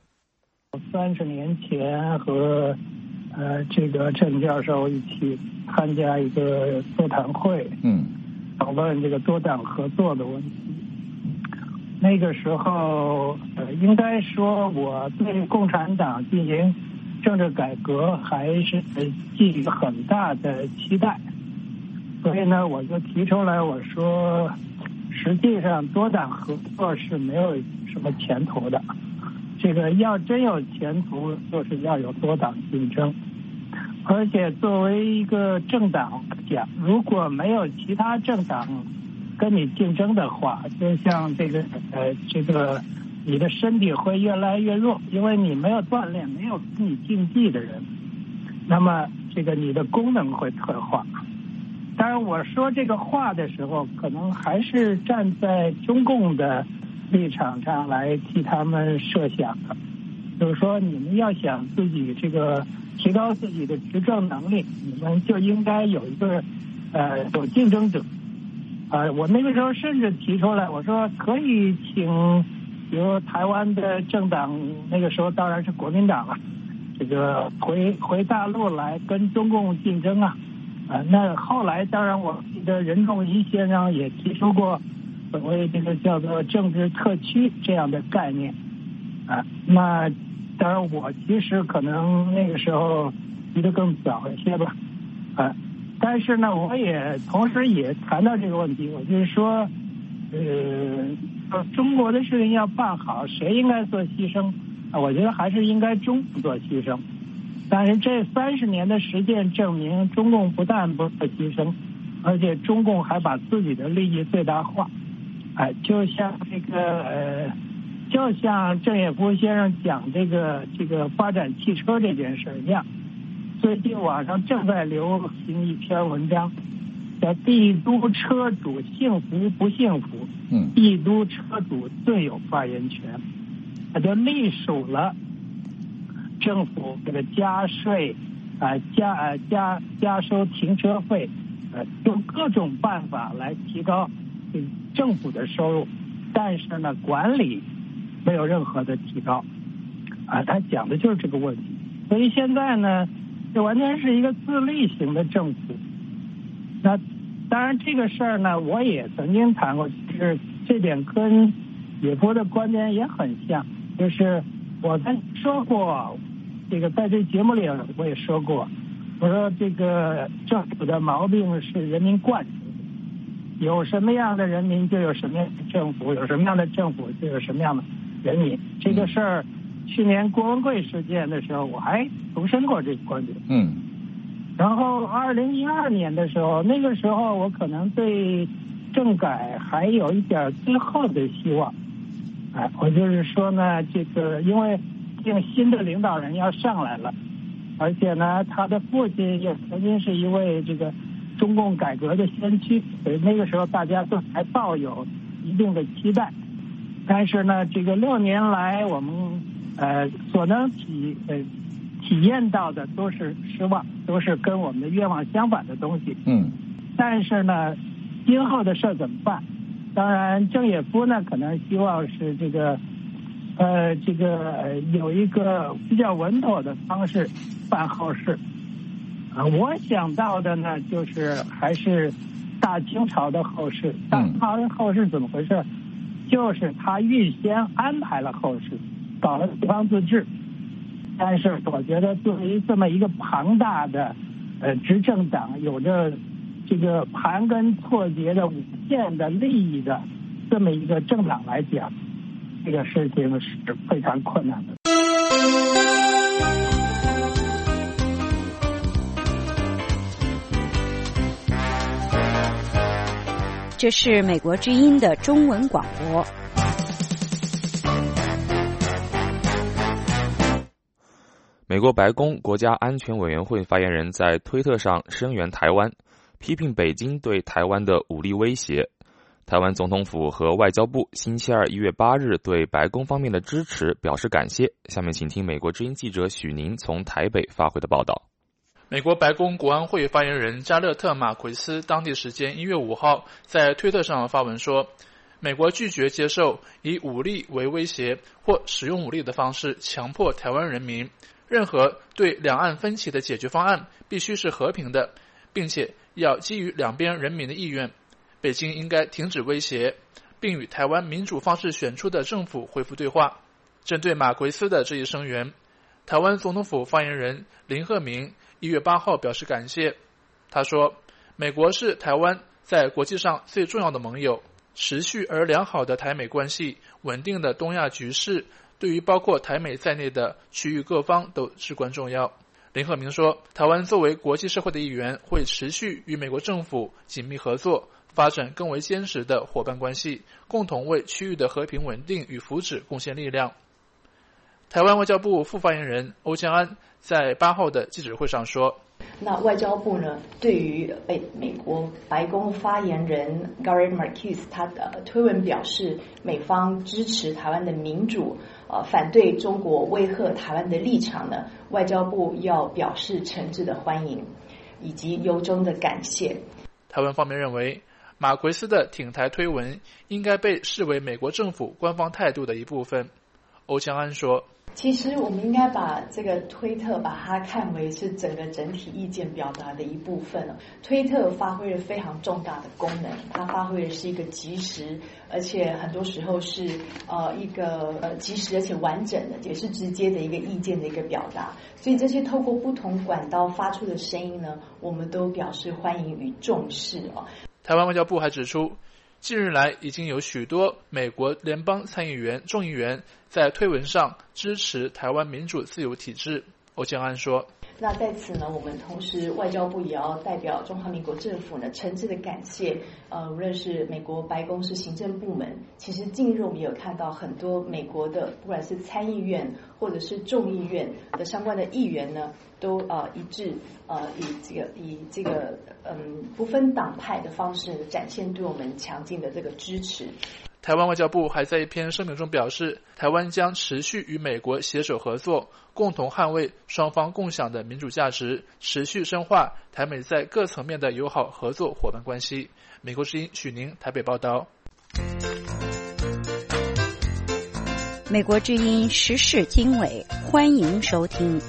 30年前和这个郑教授一起参加一个座谈会，讨论这个多党合作的问题。那个时候应该说我对共产党进行政治改革还是寄予很大的期待，所以呢我就提出来，我说实际上多党合作是没有什么前途的，这个要真有前途就是要有多党竞争，而且作为一个政党讲，如果没有其他政党跟你竞争的话，就像这个你的身体会越来越弱，因为你没有锻炼，没有跟你竞技的人，那么这个你的功能会退化。当然我说这个话的时候，可能还是站在中共的立场上来替他们设想的，就是说你们要想自己这个提高自己的执政能力，你们就应该有一个有竞争者。我那个时候甚至提出来，我说可以请比如台湾的政党，那个时候当然是国民党了，这个回大陆来跟中共竞争啊。那后来当然我记得任仲夷先生也提出过所谓这个叫做政治特区这样的概念那当然我其实可能那个时候提得更早一些吧但是呢我也同时也谈到这个问题，我就是说中国的事情要办好，谁应该做牺牲我觉得还是应该中共做牺牲。但是这30年的实践证明，中共不但不做牺牲，而且中共还把自己的利益最大化就像这个就像郑也夫先生讲这个发展汽车这件事一样，最近网上正在流行一篇文章，叫帝都车主幸福不幸福？帝都车主最有发言权。他就隶属了政府这个加税加收停车费，用各种办法来提高政府的收入，但是呢，管理没有任何的提高，他讲的就是这个问题。所以现在呢，这完全是一个自立型的政府。那当然这个事儿呢，我也曾经谈过，就是这点跟也夫的观点也很像，就是我曾说过，这个在这节目里我也说过，我说这个政府的毛病是人民惯出的，有什么样的人民就有什么样的政府，有什么样的政府就有什么样的人民。这个事儿，去年郭文贵事件的时候，我还重申过这个观点。然后2012年的时候，那个时候我可能对政改还有一点最后的希望。我就是说呢，这个因为这个新的领导人要上来了，而且呢，他的父亲也曾经是一位这个中共改革的先驱，所以那个时候大家都还抱有一定的期待。但是呢，这个6年来我们所能体验到的都是失望，都是跟我们的愿望相反的东西。但是呢，今后的事怎么办？当然，郑也夫呢可能希望是这个有一个比较稳妥的方式办后事。我想到的呢，就是还是大清朝的后事。大清朝的后事怎么回事？就是他预先安排了后事，搞了地方自治。但是我觉得作为这么一个庞大的执政党，有着这个盘根错节的无限的利益的这么一个政党来讲，这个事情是非常困难的。 这是美国之音的中文广播。 美国白宫国家安全委员会发言人在推特上声援台湾，批评北京对台湾的武力威胁。台湾总统府和外交部星期二1月8日对白宫方面的支持表示感谢。下面请听美国之音记者许宁从台北发回的报道。 美国白宫国安会发言人加勒特·马奎斯当地时间1月5号在推特上发文说，美国拒绝接受以武力为威胁或使用武力的方式强迫台湾人民，任何对两岸分歧的解决方案必须是和平的，并且要基于两边人民的意愿。北京应该停止威胁，并与台湾民主方式选出的政府恢复对话。针对马奎斯的这一声援，台湾总统府发言人林鹤鸣1月8号表示感谢。他说，美国是台湾在国际上最重要的盟友，持续而良好的台美关系，稳定的东亚局势，对于包括台美在内的区域各方都至关重要。林鹤鸣说，台湾作为国际社会的一员，会持续与美国政府紧密合作，发展更为坚实的伙伴关系，共同为区域的和平稳定与福祉贡献力量。台湾外交部副发言人欧江安在8号的记者会上说， 那外交部呢，对于美国白宫发言人 Gary Marquez 他的推文表示，美方支持台湾的民主，反对中国威吓台湾的立场呢，外交部要表示诚挚的欢迎以及由衷的感谢。 台湾方面认为，马奎斯的挺台推文应该被视为美国政府官方态度的一部分。欧江安说， 其实我们应该把这个推特把它看为是整体意见表达的一部分。推特发挥了非常重大的功能，它发挥的是一个即时，而且很多时候是一个即时而且完整的，也是直接的一个意见的一个表达。所以这些透过不同管道发出的声音呢，我们都表示欢迎与重视。 台湾外交部还指出，近日来已经有许多美国联邦参议员、众议员在推文上支持台湾民主自由体制。欧江安说， 那在此呢，我们同时外交部也要代表中华民国政府呢，诚挚的感谢，无论是美国白宫是行政部门，其实近日我们有看到很多美国的，不管是参议院或者是众议院的相关的议员呢，都一致以这个不分党派的方式展现对我们强劲的这个支持。 台湾外交部还在一篇声明中表示，台湾将持续与美国携手合作，共同捍卫双方共享的民主价值，持续深化台美在各层面的友好合作伙伴关系。美国之音许宁台北报道。 美国之音时事经纬，欢迎收听。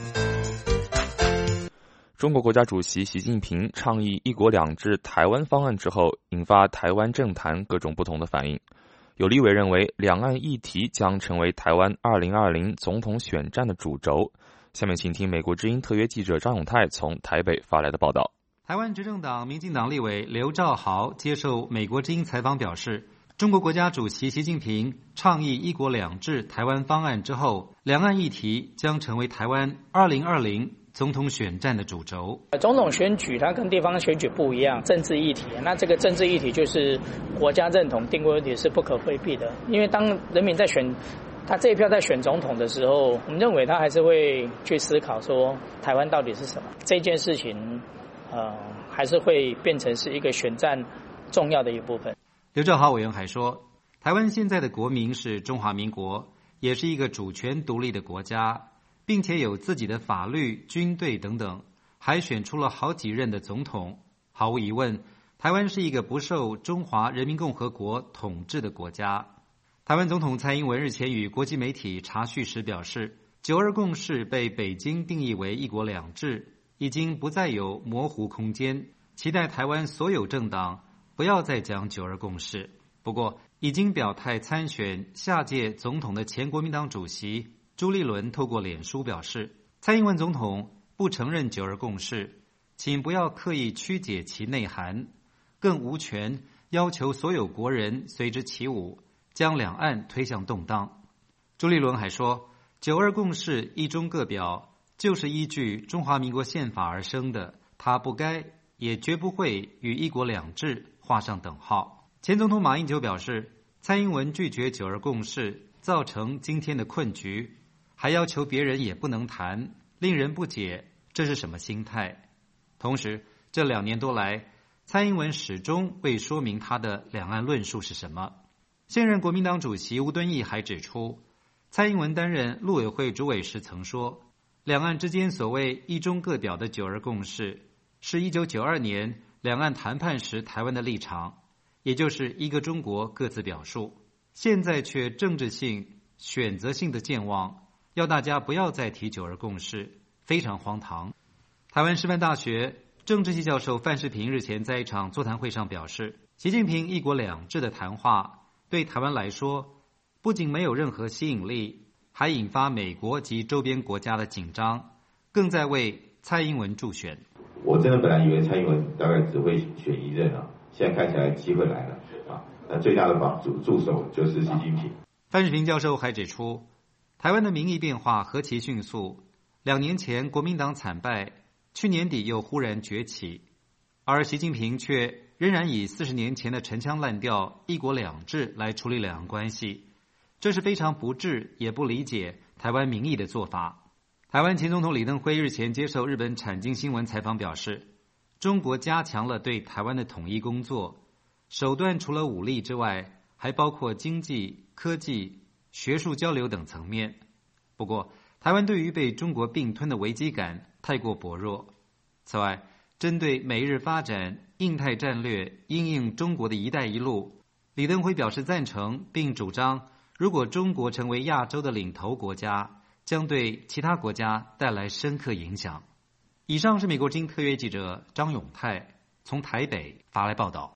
中国国家主席习近平倡议一国两制台湾方案之后，引发台湾政坛各种不同的反应。有立委认为，两岸议题将成为台湾2020总统选战的主轴。下面请听美国之音特约记者张永泰从台北发来的报道。 台湾执政党民进党立委刘兆豪接受美国之音采访表示，中国国家主席习近平倡议一国两制台湾方案之后，两岸议题将成为台湾2020总统选战的主轴。 总统选举它跟地方选举不一样，政治议题，那这个政治议题就是国家认同定国问题是不可回避的。因为当人民在选他这一票在选总统的时候，我们认为他还是会去思考说台湾到底是什么，这件事情还是会变成是一个选战重要的一部分。 刘兆豪委员还说，台湾现在的国名是中华民国，也是一个主权独立的国家，并且有自己的法律、军队等等，还选出了好几任的总统。毫无疑问，台湾是一个不受中华人民共和国统治的国家。台湾总统蔡英文日前与国际媒体查叙时表示，9·2共识被北京定义为一国两制，已经不再有模糊空间，期待台湾所有政党不要再讲9·2共识。不过，已经表态参选下届总统的前国民党主席朱立伦透过脸书表示，蔡英文总统不承认9·2共识，请不要刻意曲解其内涵，更无权要求所有国人随之起舞，将两岸推向动荡。朱立伦还说，9·2共识一中各表就是依据中华民国宪法而生的，他不该也绝不会与一国两制画上等号。前总统马英九表示，蔡英文拒绝9·2共识，造成今天的困局，还要求别人也不能谈，令人不解，这是什么心态？同时，这2年多来，蔡英文始终未说明他的两岸论述是什么。现任国民党主席吴敦义还指出，蔡英文担任陆委会主委时曾说，两岸之间所谓一中各表的9·2共识，是1992年两岸谈判时台湾的立场，也就是一个中国各自表述。现在却政治性、选择性的健忘，要大家不要再提9·2共识，非常荒唐。台湾师范大学政治系教授范世平日前在一场座谈会上表示，习近平一国两制的谈话对台湾来说，不仅没有任何吸引力，还引发美国及周边国家的紧张，更在为蔡英文助选。 我真的本来以为蔡英文大概只会选1任啊，现在看起来机会来了啊！那最大的助手就是习近平。 范世平教授还指出，台湾的民意变化何其迅速，2年前国民党惨败，去年底又忽然崛起，而习近平却仍然以40年前的陈腔滥调一国两制来处理两岸关系，这是非常不智也不理解台湾民意的做法。台湾前总统李登辉日前接受日本产经新闻采访表示，中国加强了对台湾的统一工作，手段除了武力之外，还包括经济、科技、学术交流等层面。不过，台湾对于被中国并吞的危机感太过薄弱。此外，针对美日发展、印太战略、因应中国的一带一路，李登辉表示赞成，并主张如果中国成为亚洲的领头国家，将对其他国家带来深刻影响。以上是美国之音特约记者张永泰从台北发来报道。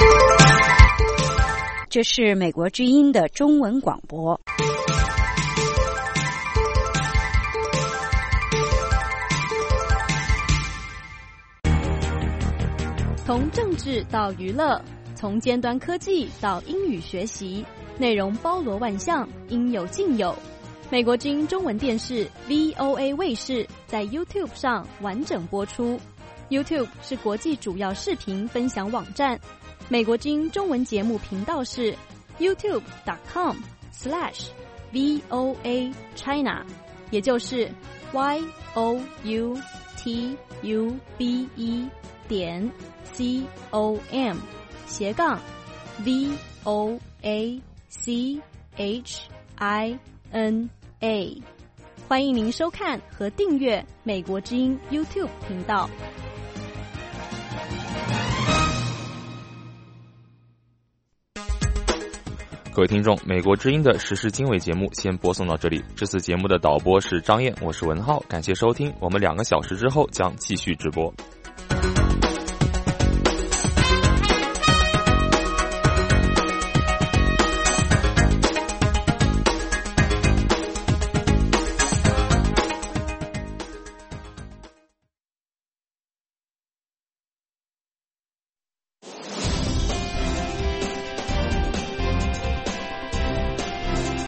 这是美国之音的中文广播。 从政治到娱乐，从尖端科技到英语学习，内容包罗万象，应有尽有。 美国之音中文电视 VOA 卫视在 YouTube 上完整播出。YouTube 是国际主要视频分享网站。美国之音中文节目频道是 youtube.com/VOA China， 也就是 youtube.com/VOA-CHINA。欢迎您收看和订阅美国之音 YouTube 频道。 各位听众，美国之音的时事经纬节目先播送到这里。这次节目的导播是张燕，我是文浩，感谢收听。我们2个小时之后将继续直播。